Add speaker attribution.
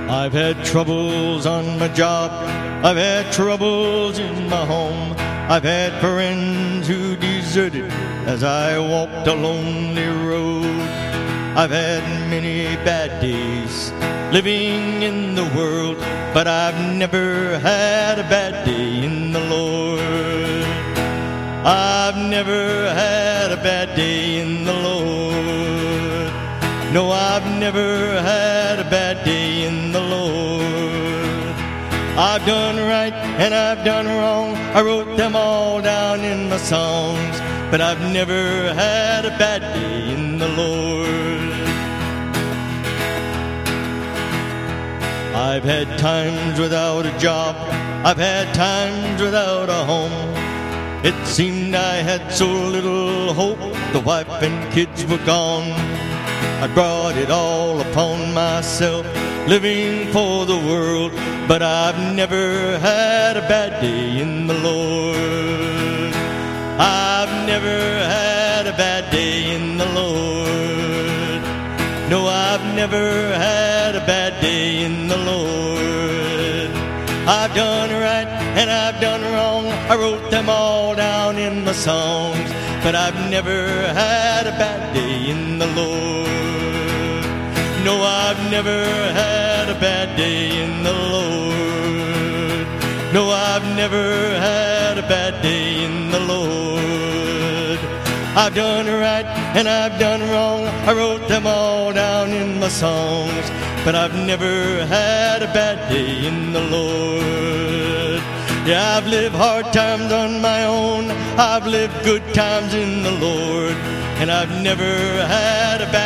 Speaker 1: I've had troubles on my job, I've had troubles in my home, I've had friends who deserted as I walked a lonely road. I've had many bad days living in the world, but I've never had a bad day in the Lord. I've never had a bad day in the Lord. No, I've never had a bad day in the Lord. I've done right and I've done wrong, I wrote them all down in my songs, but I've never had a bad day in the Lord. I've had times without a job, I've had times without a home. It seemed I had so little hope, the wife and kids were gone. I brought it all upon myself, living for the world, but I've never had a bad day in the Lord. I've never had a bad day in the Lord. No, I've never had a bad day in the Lord. I've done right and I've done wrong, I wrote them all down in my songs, but I've never had a bad day in the Lord. No, I've never had a bad day in the Lord. No, I've never had a bad day in the Lord. I've done right and I've done wrong, I wrote them all down in my songs, but I've never had a bad day in the Lord. Yeah, I've lived hard times on my own, I've lived good times in the Lord, and I've never had a bad